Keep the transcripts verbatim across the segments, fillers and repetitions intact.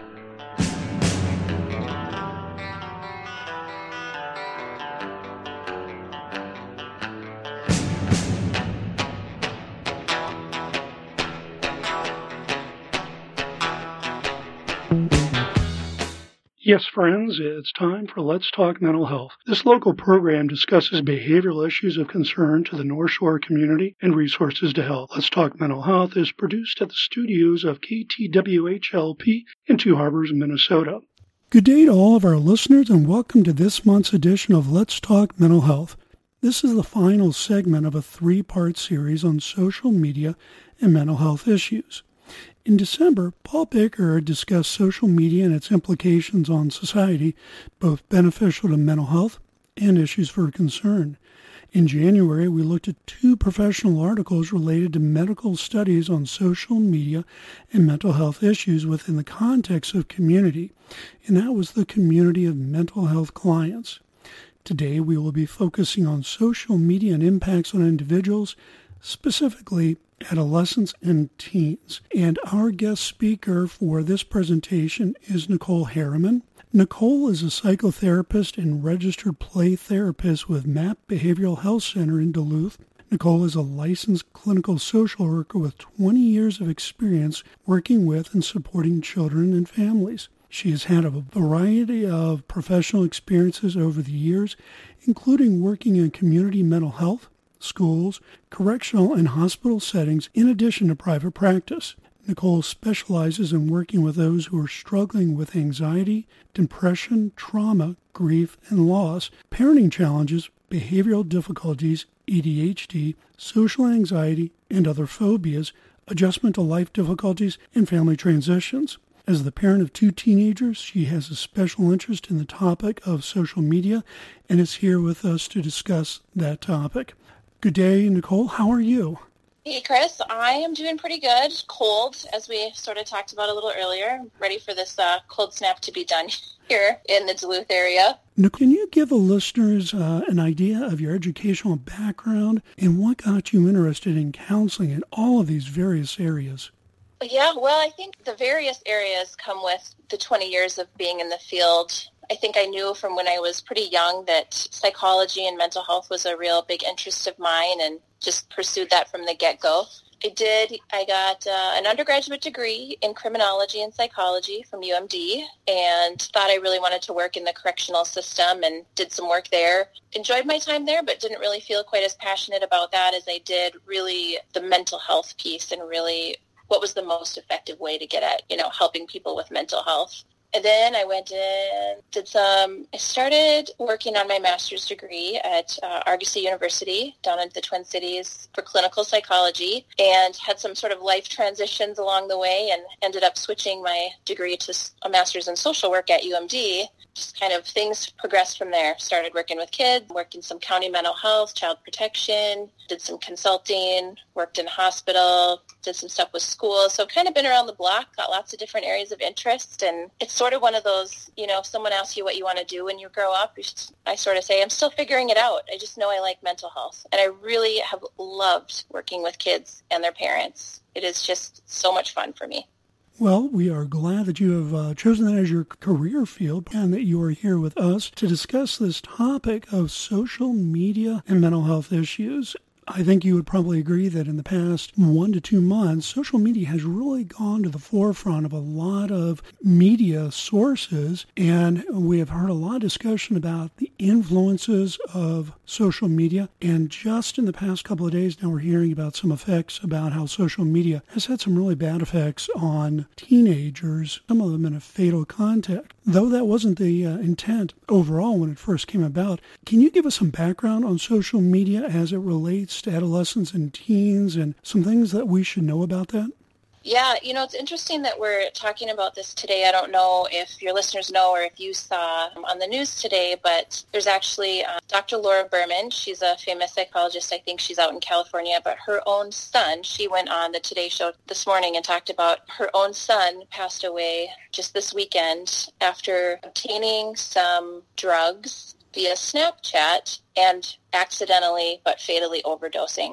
Yes, friends, it's time for Let's Talk Mental Health. This local program discusses behavioral issues of concern to the North Shore community and resources to help. Let's Talk Mental Health is produced at the studios of K T W H L P in Two Harbors, Minnesota. Good day to all of our listeners and welcome to this month's edition of Let's Talk Mental Health. This is the final segment of a three-part series on social media and mental health issues. In December, Paul Baker discussed social media and its implications on society, both beneficial to mental health and issues for concern. In January, we looked at two professional articles related to medical studies on social media and mental health issues within the context of community, and that was the community of mental health clients. Today, we will be focusing on social media and impacts on individuals, specifically adolescents and teens. And our guest speaker for this presentation is Nicole Harriman. Nicole is a psychotherapist and registered play therapist with MAP Behavioral Health Center in Duluth. Nicole is a licensed clinical social worker with twenty years of experience working with and supporting children and families. She has had a variety of professional experiences over the years, including working in community mental health, schools, correctional, and hospital settings, in addition to private practice. Nicole specializes in working with those who are struggling with anxiety, depression, trauma, grief, and loss, parenting challenges, behavioral difficulties, A D H D, social anxiety, and other phobias, adjustment to life difficulties, and family transitions. As the parent of two teenagers, she has a special interest in the topic of social media and is here with us to discuss that topic. Good day, Nicole. How are you? Hey, Chris. I am doing pretty good. Cold, as we sort of talked about a little earlier. Ready for this uh, cold snap to be done here in the Duluth area. Nicole, can you give the listeners uh, an idea of your educational background and what got you interested in counseling in all of these various areas? Yeah, well, I think the various areas come with the twenty years of being in the field. I think I knew from when I was pretty young that psychology and mental health was a real big interest of mine and just pursued that from the get-go. I did. I got uh, an undergraduate degree in criminology and psychology from U M D and thought I really wanted to work in the correctional system and did some work there. Enjoyed my time there, but didn't really feel quite as passionate about that as I did really the mental health piece and really what was the most effective way to get at, you know, helping people with mental health. And then I went in, did some, I started working on my master's degree at uh, Argosy University down in the Twin Cities for clinical psychology and had some sort of life transitions along the way and ended up switching my degree to a master's in social work at U M D. Just kind of things progressed from there. Started working with kids, worked in some county mental health, child protection, did some consulting, worked in a hospital, did some stuff with schools. So kind of been around the block, got lots of different areas of interest. And it's sort of one of those, you know, if someone asks you what you want to do when you grow up, you should, I sort of say, I'm still figuring it out. I just know I like mental health. And I really have loved working with kids and their parents. It is just so much fun for me. Well, we are glad that you have uh, chosen that as your career field and that you are here with us to discuss this topic of social media and mental health issues. I think you would probably agree that in the past one to two months, social media has really gone to the forefront of a lot of media sources, and we have heard a lot of discussion about the influences of social media. And just in the past couple of days now, we're hearing about some effects about how social media has had some really bad effects on teenagers, some of them in a fatal contact. Though that wasn't the uh, intent overall when it first came about, can you give us some background on social media as it relates to adolescents and teens and some things that we should know about that? Yeah, you know, it's interesting that we're talking about this today. I don't know if your listeners know or if you saw on the news today, but there's actually uh, Doctor Laura Berman. She's a famous psychologist. I think she's out in California, but her own son, she went on the Today Show this morning and talked about her own son passed away just this weekend after obtaining some drugs via Snapchat and accidentally but fatally overdosing.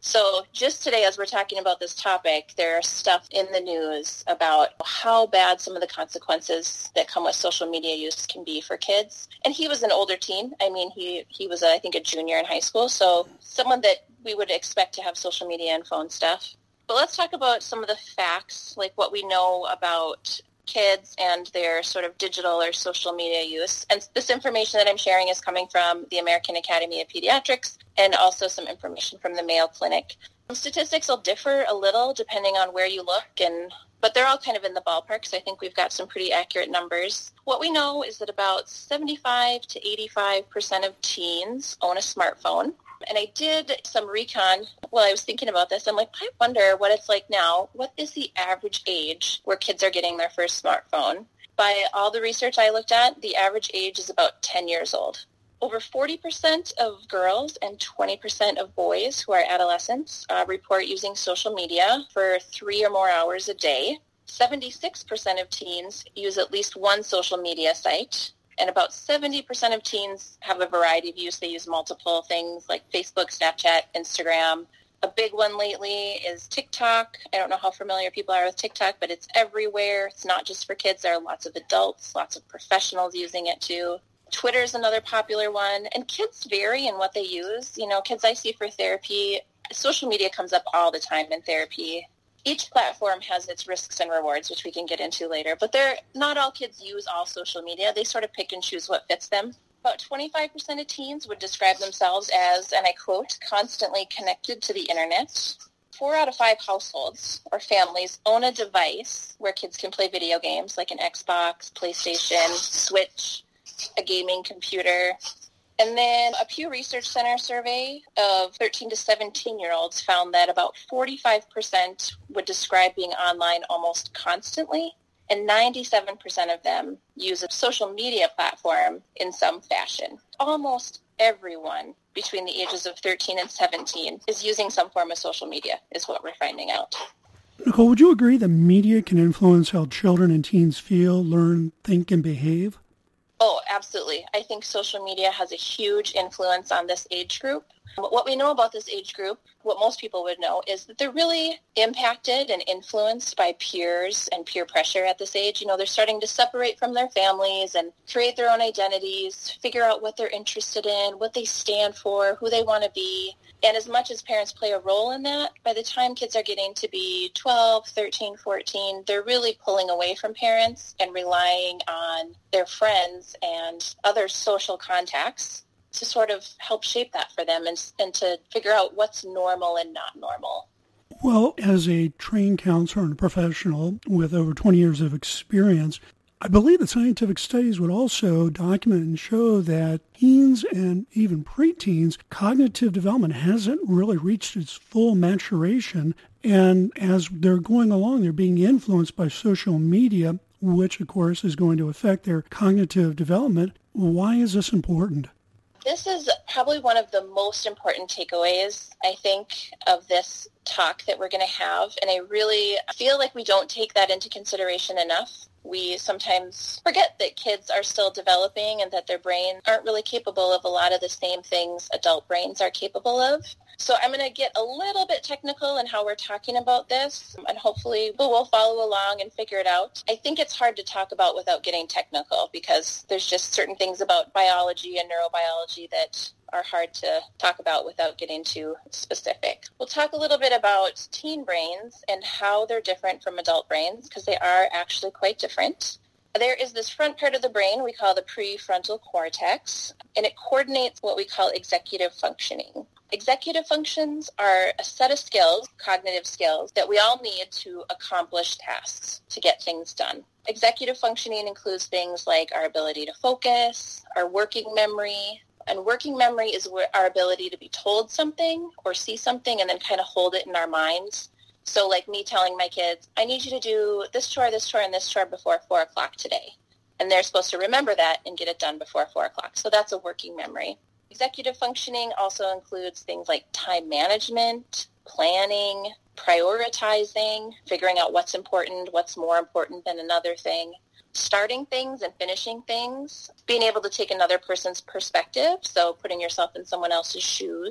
So just today, as we're talking about this topic, there's stuff in the news about how bad some of the consequences that come with social media use can be for kids. And he was an older teen. I mean, he, he was, I think, a junior in high school. So someone that we would expect to have social media and phone stuff. But let's talk about some of the facts, like what we know about kids and their sort of digital or social media use. And this information that I'm sharing is coming from the American Academy of Pediatrics and also some information from the Mayo Clinic. Statistics will differ a little depending on where you look, and but they're all kind of in the ballpark, so I think we've got some pretty accurate numbers. What we know is that about seventy-five to eighty-five percent of teens own a smartphone. And I did some recon while I was thinking about this. I'm like, I wonder what it's like now. What is the average age where kids are getting their first smartphone? By all the research I looked at, the average age is about ten years old. Over forty percent of girls and twenty percent of boys who are adolescents uh, report using social media for three or more hours a day. seventy-six percent of teens use at least one social media site. And about seventy percent of teens have a variety of use. They use multiple things like Facebook, Snapchat, Instagram. A big one lately is TikTok. I don't know how familiar people are with TikTok, but it's everywhere. It's not just for kids. There are lots of adults, lots of professionals using it too. Twitter is another popular one. And kids vary in what they use. You know, kids I see for therapy, social media comes up all the time in therapy. Each platform has its risks and rewards, which we can get into later, but they're not all kids use all social media. They sort of pick and choose what fits them. About twenty-five percent of teens would describe themselves as, and I quote, constantly connected to the internet. Four out of five households or families own a device where kids can play video games like an Xbox, PlayStation, Switch, a gaming computer. And then a Pew Research Center survey of thirteen to seventeen-year-olds found that about forty-five percent would describe being online almost constantly, and ninety-seven percent of them use a social media platform in some fashion. Almost everyone between the ages of thirteen and seventeen is using some form of social media, is what we're finding out. Nicole, would you agree that media can influence how children and teens feel, learn, think, and behave? Oh, absolutely. I think social media has a huge influence on this age group. What we know about this age group, what most people would know, is that they're really impacted and influenced by peers and peer pressure at this age. You know, they're starting to separate from their families and create their own identities, figure out what they're interested in, what they stand for, who they want to be. And as much as parents play a role in that, by the time kids are getting to be twelve, thirteen, fourteen, they're really pulling away from parents and relying on their friends and other social contacts to sort of help shape that for them and, and to figure out what's normal and not normal. Well, as a trained counselor and a professional with over twenty years of experience, I believe that scientific studies would also document and show that teens and even preteens, cognitive development hasn't really reached its full maturation. And as they're going along, they're being influenced by social media, which, of course, is going to affect their cognitive development. Why is this important? This is probably one of the most important takeaways, I think, of this talk that we're going to have. And I really feel like we don't take that into consideration enough. We sometimes forget that kids are still developing and that their brains aren't really capable of a lot of the same things adult brains are capable of. So I'm going to get a little bit technical in how we're talking about this, and hopefully we'll follow along and figure it out. I think it's hard to talk about without getting technical because there's just certain things about biology and neurobiology that are hard to talk about without getting too specific. We'll talk a little bit about teen brains and how they're different from adult brains because they are actually quite different. There is this front part of the brain we call the prefrontal cortex, and it coordinates what we call executive functioning. Executive functions are a set of skills, cognitive skills, that we all need to accomplish tasks, to get things done. Executive functioning includes things like our ability to focus, our working memory, and working memory is our ability to be told something or see something and then kind of hold it in our minds. So like me telling my kids, I need you to do this chore, this chore, and this chore before four o'clock today. And they're supposed to remember that and get it done before four o'clock. So that's a working memory. Executive functioning also includes things like time management, planning, prioritizing, figuring out what's important, what's more important than another thing, starting things and finishing things, being able to take another person's perspective, so putting yourself in someone else's shoes,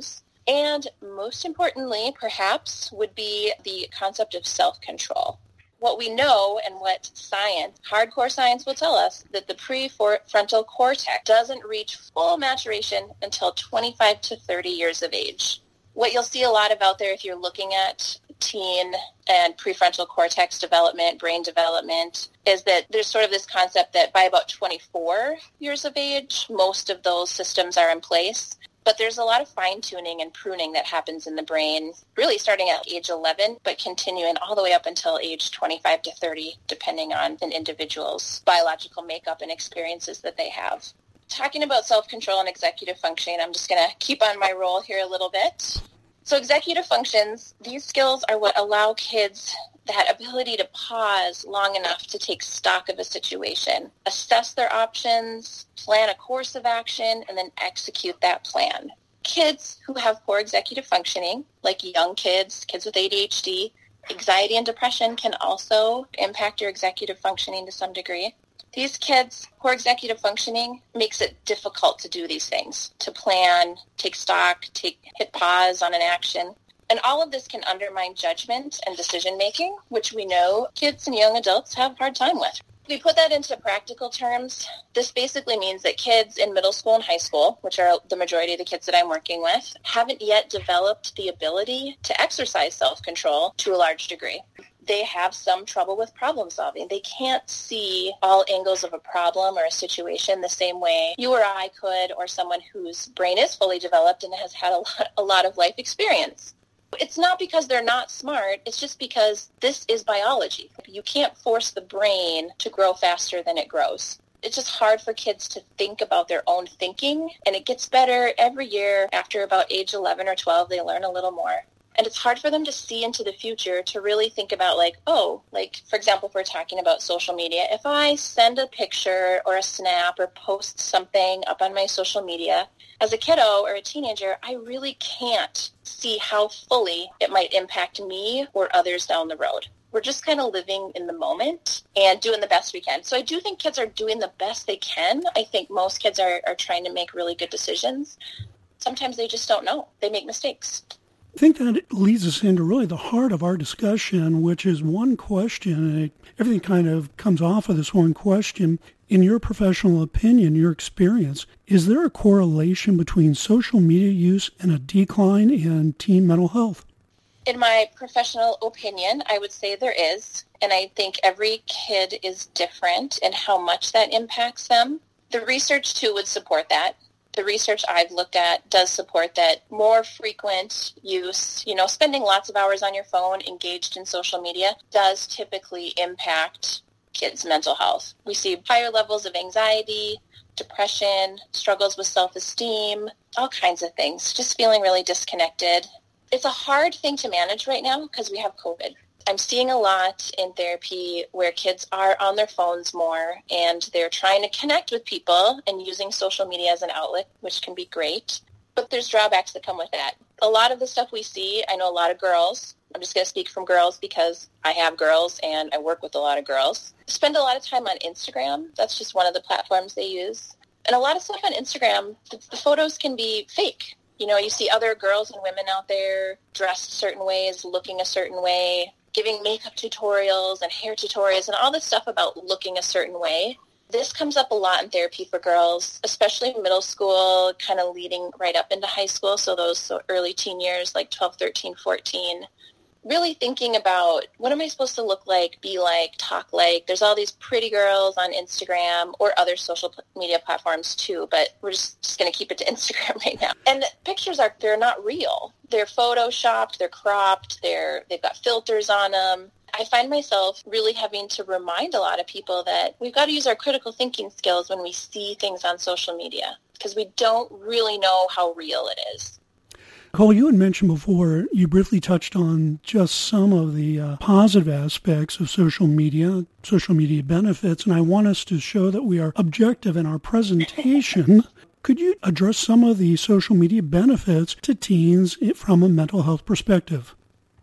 And most importantly, perhaps, would be the concept of self-control. What we know and what science, hardcore science will tell us, that the prefrontal cortex doesn't reach full maturation until twenty-five to thirty years of age. What you'll see a lot of out there if you're looking at teen and prefrontal cortex development, brain development, is that there's sort of this concept that by about twenty-four years of age, most of those systems are in place. But there's a lot of fine-tuning and pruning that happens in the brain, really starting at age eleven, but continuing all the way up until age twenty-five to thirty, depending on an individual's biological makeup and experiences that they have. Talking about self-control and executive functioning, I'm just going to keep on my roll here a little bit. So executive functions, these skills are what allow kids that ability to pause long enough to take stock of a situation, assess their options, plan a course of action, and then execute that plan. Kids who have poor executive functioning, like young kids, kids with A D H D, anxiety and depression can also impact your executive functioning to some degree. These kids, poor executive functioning makes it difficult to do these things, to plan, take stock, take hit pause on an action. And all of this can undermine judgment and decision-making, which we know kids and young adults have a hard time with. If we put that into practical terms, this basically means that kids in middle school and high school, which are the majority of the kids that I'm working with, haven't yet developed the ability to exercise self-control to a large degree. They have some trouble with problem solving. They can't see all angles of a problem or a situation the same way you or I could, or someone whose brain is fully developed and has had a lot, a lot of life experience. It's not because they're not smart. It's just because this is biology. You can't force the brain to grow faster than it grows. It's just hard for kids to think about their own thinking, and it gets better every year. After about age eleven or twelve, they learn a little more. And it's hard for them to see into the future, to really think about like, oh, like, for example, if we're talking about social media, if I send a picture or a snap or post something up on my social media, as a kiddo or a teenager, I really can't see how fully it might impact me or others down the road. We're just kind of living in the moment and doing the best we can. So I do think kids are doing the best they can. I think most kids are, are trying to make really good decisions. Sometimes they just don't know. They make mistakes. I think that leads us into really the heart of our discussion, which is one question, and everything kind of comes off of this one question. In your professional opinion, your experience, is there a correlation between social media use and a decline in teen mental health? In my professional opinion, I would say there is, and I think every kid is different in how much that impacts them. The research, too, would support that. The research I've looked at does support that more frequent use, you know, spending lots of hours on your phone, engaged in social media, does typically impact kids' mental health. We see higher levels of anxiety, depression, struggles with self-esteem, all kinds of things, just feeling really disconnected. It's a hard thing to manage right now because we have COVID. I'm seeing a lot in therapy where kids are on their phones more and they're trying to connect with people and using social media as an outlet, which can be great. But there's drawbacks that come with that. A lot of the stuff we see, I know a lot of girls, I'm just going to speak from girls because I have girls and I work with a lot of girls, spend a lot of time on Instagram. That's just one of the platforms they use. And a lot of stuff on Instagram, the, the photos can be fake. You know, you see other girls and women out there dressed certain ways, looking a certain way, giving makeup tutorials and hair tutorials and all this stuff about looking a certain way. This comes up a lot in therapy for girls, especially middle school, kind of leading right up into high school. So those so early teen years, like twelve, thirteen, fourteen. Really thinking about, what am I supposed to look like, be like, talk like? There's all these pretty girls on Instagram or other social media platforms too, but we're just, just going to keep it to Instagram right now. And pictures are, they're not real. They're photoshopped, they're cropped, they're, they've got filters on them. I find myself really having to remind a lot of people that we've got to use our critical thinking skills when we see things on social media, because we don't really know how real it is. Cole, you had mentioned before, you briefly touched on just some of the uh, positive aspects of social media, social media benefits, and I want us to show that we are objective in our presentation. Could you address some of the social media benefits to teens from a mental health perspective?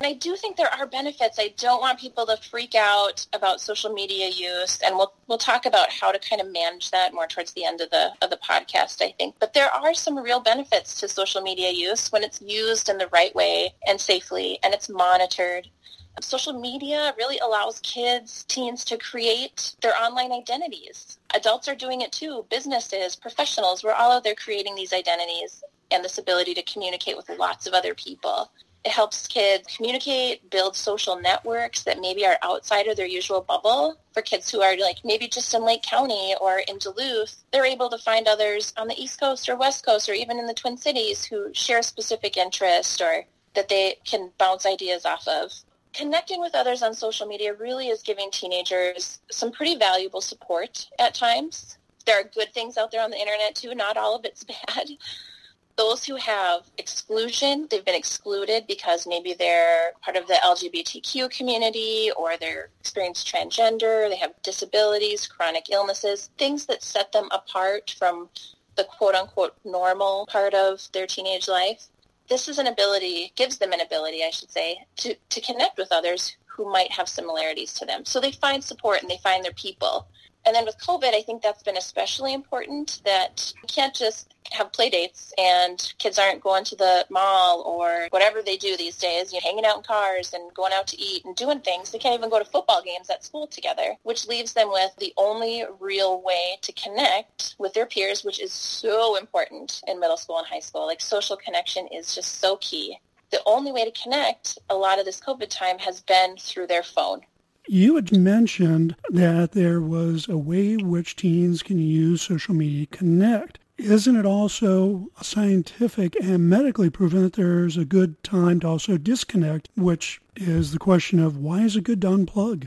I do think there are benefits. I don't want people to freak out about social media use, and we'll we'll talk about how to kind of manage that more towards the end of the of the podcast, I think. But there are some real benefits to social media use when it's used in the right way and safely, and it's monitored. Social media really allows kids, teens to create their online identities. Adults are doing it too. Businesses, professionals, we're all out there creating these identities and this ability to communicate with lots of other people. It helps kids communicate, build social networks that maybe are outside of their usual bubble. For kids who are like maybe just in Lake County or in Duluth, they're able to find others on the East Coast or West Coast or even in the Twin Cities who share specific interests or that they can bounce ideas off of. Connecting with others on social media really is giving teenagers some pretty valuable support at times. There are good things out there on the internet too. Not all of it's bad. Those who have exclusion, they've been excluded because maybe they're part of the L G B T Q community or they're experienced transgender, they have disabilities, chronic illnesses, things that set them apart from the quote-unquote normal part of their teenage life. This is an ability, gives them an ability, I should say, to, to connect with others who might have similarities to them. So they find support and they find their people. And then with COVID, I think that's been especially important, that you can't just have play dates and kids aren't going to the mall or whatever they do these days, you know, hanging out in cars and going out to eat and doing things. They can't even go to football games at school together, which leaves them with the only real way to connect with their peers, which is so important in middle school and high school. Like social connection is just so key. The only way to connect a lot of this COVID time has been through their phone. You had mentioned that there was a way in which teens can use social media to connect. Isn't it also scientific and medically proven that there's a good time to also disconnect, which is the question of why is it good to unplug?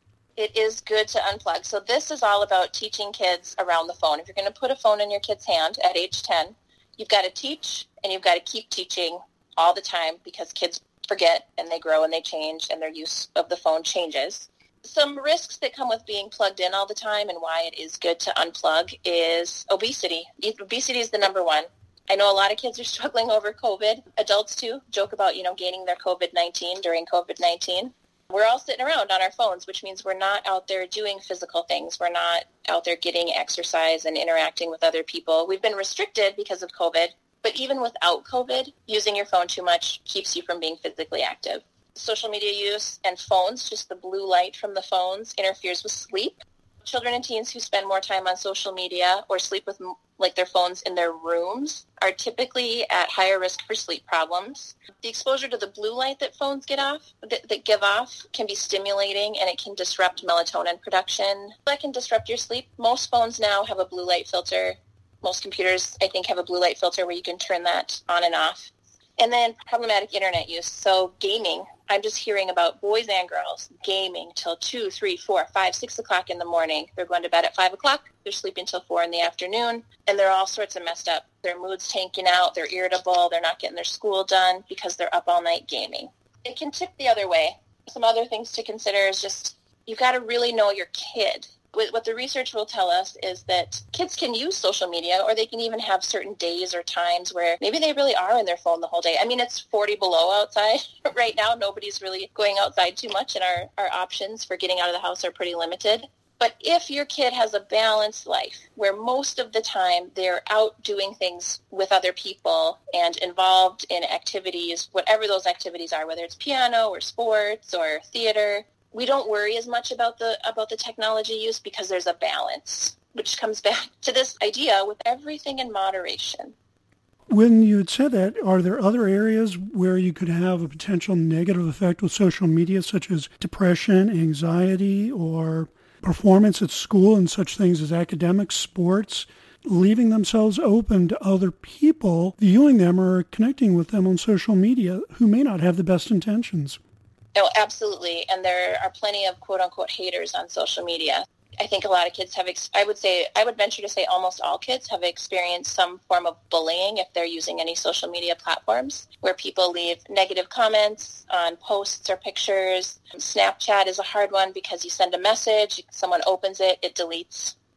It is good to unplug. So this is all about teaching kids around the phone. If you're going to put a phone in your kid's hand at age ten, you've got to teach and you've got to keep teaching all the time because kids forget and they grow and they change and their use of the phone changes. Some risks that come with being plugged in all the time and why it is good to unplug is obesity. Obesity is the number one. I know a lot of kids are struggling over COVID. Adults too joke about, you know, gaining their COVID nineteen during COVID nineteen. We're all sitting around on our phones, which means we're not out there doing physical things. We're not out there getting exercise and interacting with other people. We've been restricted because of COVID. But even without COVID, using your phone too much keeps you from being physically active. Social media use and phones, just the blue light from the phones, interferes with sleep. Children and teens who spend more time on social media or sleep with like their phones in their rooms are typically at higher risk for sleep problems. The exposure to the blue light that phones get off, that, that give off, can be stimulating and it can disrupt melatonin production. That can disrupt your sleep. Most phones now have a blue light filter. Most computers, I think, have a blue light filter where you can turn that on and off. And then problematic internet use. So gaming. I'm just hearing about boys and girls gaming till two, three, four, five, six o'clock in the morning. They're going to bed at five o'clock. They're sleeping till four in the afternoon. And they're all sorts of messed up. Their mood's tanking out. They're irritable. They're not getting their school done because they're up all night gaming. It can tip the other way. Some other things to consider is just you've got to really know your kid. What the research will tell us is that kids can use social media or they can even have certain days or times where maybe they really are in their phone the whole day. I mean, it's forty below outside right now. Nobody's really going outside too much and our, our options for getting out of the house are pretty limited. But if your kid has a balanced life where most of the time they're out doing things with other people and involved in activities, whatever those activities are, whether it's piano or sports or theater, we don't worry as much about the about the technology use because there's a balance, which comes back to this idea with everything in moderation. When you had said that, are there other areas where you could have a potential negative effect with social media, such as depression, anxiety, or performance at school and such things as academics, sports, leaving themselves open to other people viewing them or connecting with them on social media who may not have the best intentions? Oh, absolutely. And there are plenty of quote-unquote haters on social media. I think a lot of kids have, ex- I would say, I would venture to say almost all kids have experienced some form of bullying if they're using any social media platforms where people leave negative comments on posts or pictures. Snapchat is a hard one because you send a message, someone opens it, it deletes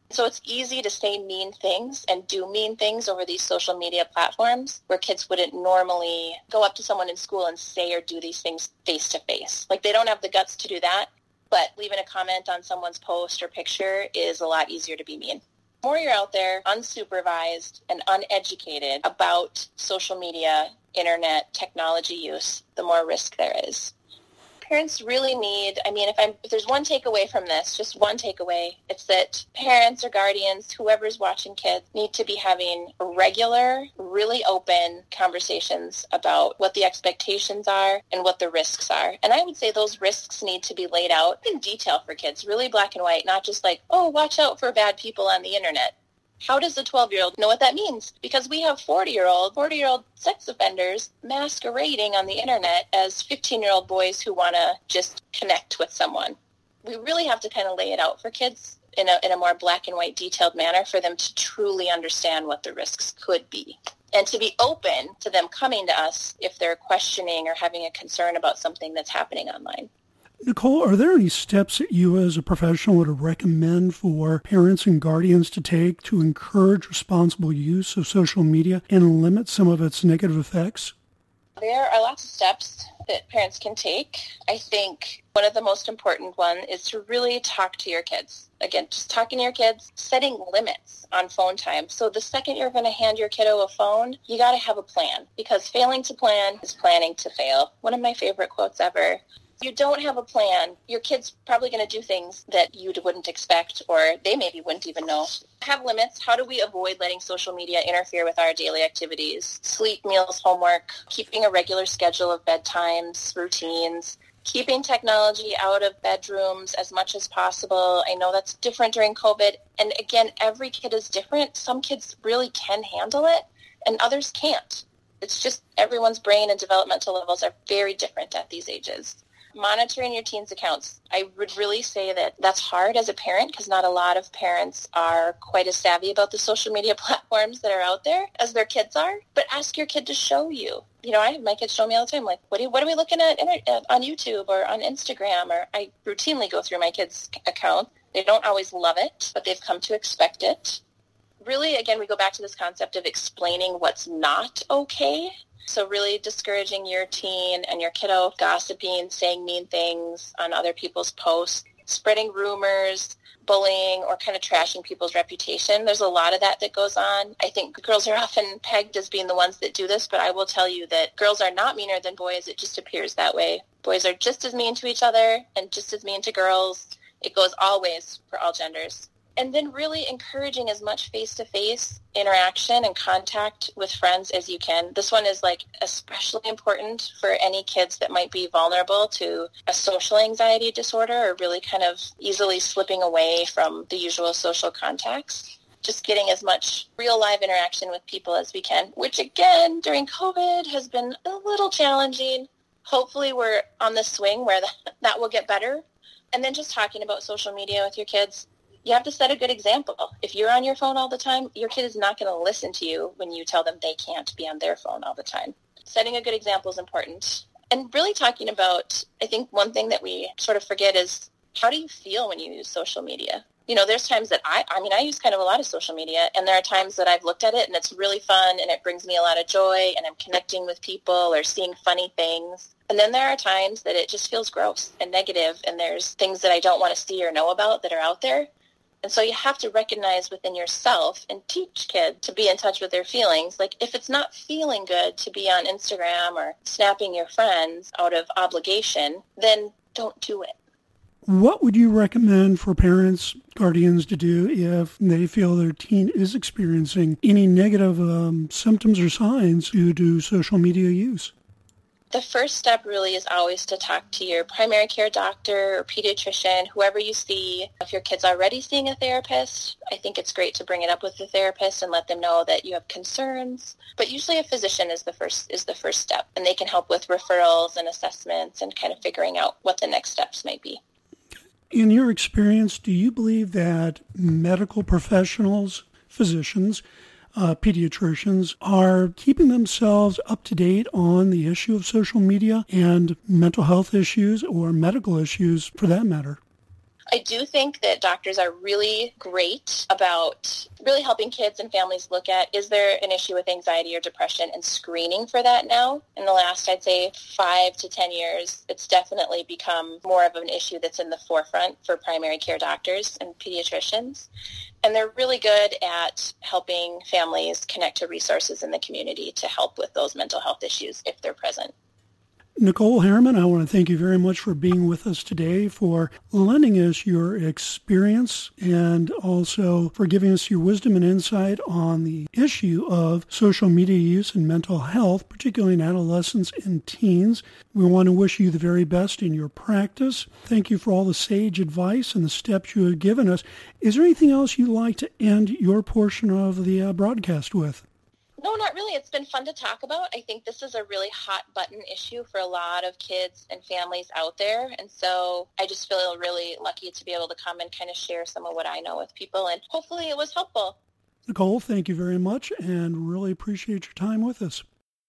So it's easy to say mean things and do mean things over these social media platforms where kids wouldn't normally go up to someone in school and say or do these things face to face. Like they don't have the guts to do that, but leaving a comment on someone's post or picture is a lot easier to be mean. The more you're out there unsupervised and uneducated about social media, internet, technology use, the more risk there is. Parents really need, I mean, if I'm if there's one takeaway from this, just one takeaway, it's that parents or guardians, whoever's watching kids, need to be having regular, really open conversations about what the expectations are and what the risks are. And I would say those risks need to be laid out in detail for kids, really black and white, not just like, oh, watch out for bad people on the internet. How does a twelve-year-old know what that means? Because we have forty-year-old, forty-year-old sex offenders masquerading on the internet as fifteen-year-old boys who want to just connect with someone. We really have to kind of lay it out for kids in a in a more black and white detailed manner for them to truly understand what the risks could be. And to be open to them coming to us if they're questioning or having a concern about something that's happening online. Nicole, are there any steps that you as a professional would recommend for parents and guardians to take to encourage responsible use of social media and limit some of its negative effects? There are lots of steps that parents can take. I think one of the most important one is to really talk to your kids. Again, just talking to your kids, setting limits on phone time. So the second you're going to hand your kiddo a phone, you got to have a plan, because failing to plan is planning to fail. One of my favorite quotes ever. You don't have a plan, your kid's probably going to do things that you wouldn't expect, or they maybe wouldn't even know. Have limits. How do we avoid letting social media interfere with our daily activities? Sleep, meals, homework, keeping a regular schedule of bedtimes, routines, keeping technology out of bedrooms as much as possible. I know that's different during COVID. And again, every kid is different. Some kids really can handle it, and others can't. It's just everyone's brain and developmental levels are very different at these ages. Monitoring your teens' accounts. I would really say that that's hard as a parent because not a lot of parents are quite as savvy about the social media platforms that are out there as their kids are. But ask your kid to show you. You know, I have my kids show me all the time, like, what, do, what are we looking at on YouTube or on Instagram? Or I routinely go through my kids' account. They don't always love it, but they've come to expect it. Really, again, we go back to this concept of explaining what's not okay. So really discouraging your teen and your kiddo gossiping, saying mean things on other people's posts, spreading rumors, bullying, or kind of trashing people's reputation. There's a lot of that that goes on. I think girls are often pegged as being the ones that do this, but I will tell you that girls are not meaner than boys. It just appears that way. Boys are just as mean to each other and just as mean to girls. It goes all ways for all genders. And then really encouraging as much face-to-face interaction and contact with friends as you can. This one is like especially important for any kids that might be vulnerable to a social anxiety disorder or really kind of easily slipping away from the usual social contacts. Just getting as much real live interaction with people as we can, which again, during COVID has been a little challenging. Hopefully we're on the swing where that, that will get better. And then just talking about social media with your kids. You have to set a good example. If you're on your phone all the time, your kid is not going to listen to you when you tell them they can't be on their phone all the time. Setting a good example is important. And really talking about, I think one thing that we sort of forget is, how do you feel when you use social media? You know, there's times that I, I mean, I use kind of a lot of social media, and there are times that I've looked at it and it's really fun and it brings me a lot of joy and I'm connecting with people or seeing funny things. And then there are times that it just feels gross and negative, and there's things that I don't want to see or know about that are out there. And so you have to recognize within yourself and teach kids to be in touch with their feelings. Like if it's not feeling good to be on Instagram or snapping your friends out of obligation, then don't do it. What would you recommend for parents, guardians to do if they feel their teen is experiencing any negative um, symptoms or signs due to social media use? The first step really is always to talk to your primary care doctor or pediatrician, whoever you see. If your kid's already seeing a therapist, I think it's great to bring it up with the therapist and let them know that you have concerns. But usually a physician is the first is the first step, and they can help with referrals and assessments and kind of figuring out what the next steps might be. In your experience, do you believe that medical professionals, physicians, Uh, pediatricians are keeping themselves up to date on the issue of social media and mental health issues or medical issues for that matter? I do think that doctors are really great about really helping kids and families look at, is there an issue with anxiety or depression, and screening for that now. In the last, I'd say, five to ten years, it's definitely become more of an issue that's in the forefront for primary care doctors and pediatricians. And they're really good at helping families connect to resources in the community to help with those mental health issues if they're present. Nicole Harriman, I want to thank you very much for being with us today, for lending us your experience, and also for giving us your wisdom and insight on the issue of social media use and mental health, particularly in adolescents and teens. We want to wish you the very best in your practice. Thank you for all the sage advice and the steps you have given us. Is there anything else you'd like to end your portion of the uh, broadcast with? No, not really. It's been fun to talk about. I think this is a really hot button issue for a lot of kids and families out there. And so I just feel really lucky to be able to come and kind of share some of what I know with people. And hopefully it was helpful. Nicole, thank you very much, and really appreciate your time with us.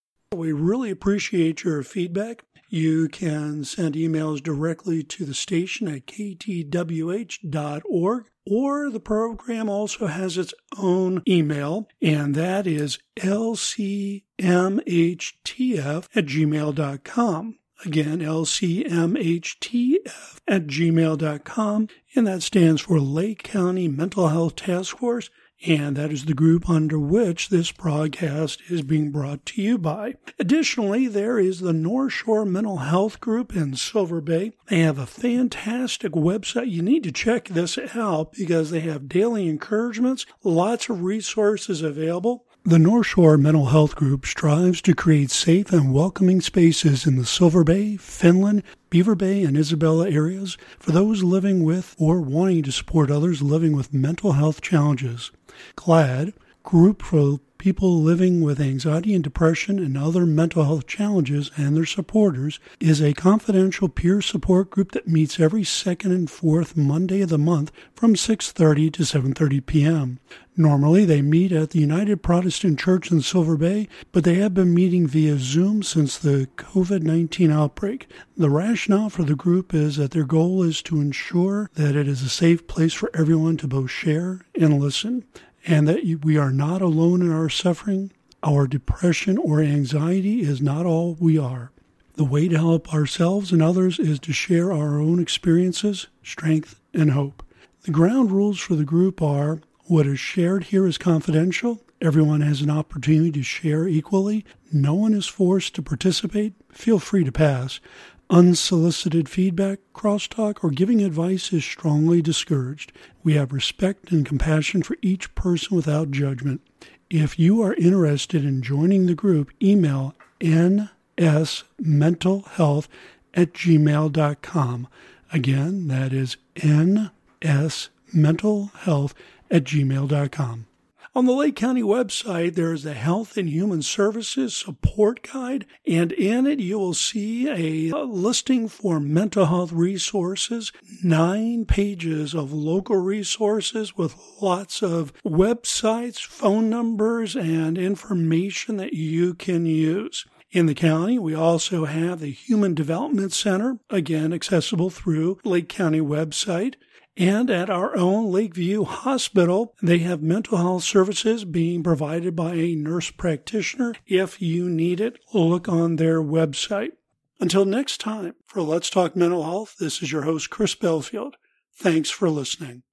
We really appreciate your feedback. You can send emails directly to the station at k t w h dot org, or the program also has its own email, and that is l c m h t f at gmail dot com. Again, l c m h t f at gmail dot com, and that stands for Lake County Mental Health Task Force. And that is the group under which this broadcast is being brought to you by. Additionally, there is the North Shore Mental Health Group in Silver Bay. They have a fantastic website. You need to check this out because they have daily encouragements, lots of resources available. The North Shore Mental Health Group strives to create safe and welcoming spaces in the Silver Bay, Finland, Beaver Bay, and Isabella areas for those living with or wanting to support others living with mental health challenges. GLAD, group for people living with anxiety and depression and other mental health challenges and their supporters, is a confidential peer support group that meets every second and fourth Monday of the month from six thirty to seven thirty p.m. Normally, they meet at the United Protestant Church in Silver Bay, but they have been meeting via Zoom since the covid nineteen outbreak. The rationale for the group is that their goal is to ensure that it is a safe place for everyone to both share and listen, and that we are not alone in our suffering. Our depression or anxiety is not all we are. The way to help ourselves and others is to share our own experiences, strength, and hope. The ground rules for the group are: what is shared here is confidential. Everyone has an opportunity to share equally. No one is forced to participate. Feel free to pass. Unsolicited feedback, crosstalk, or giving advice is strongly discouraged. We have respect and compassion for each person without judgment. If you are interested in joining the group, email n s mental health at gmail dot com. Again, that is n s mental health at gmail dot com. On the Lake County website, there is a Health and Human Services Support Guide, and in it you will see a listing for mental health resources, nine pages of local resources with lots of websites, phone numbers, and information that you can use. In the county, we also have the Human Development Center, again accessible through Lake County website. And at our own Lakeview Hospital, they have mental health services being provided by a nurse practitioner. If you need it, look on their website. Until next time, for Let's Talk Mental Health, this is your host, Chris Belfield. Thanks for listening.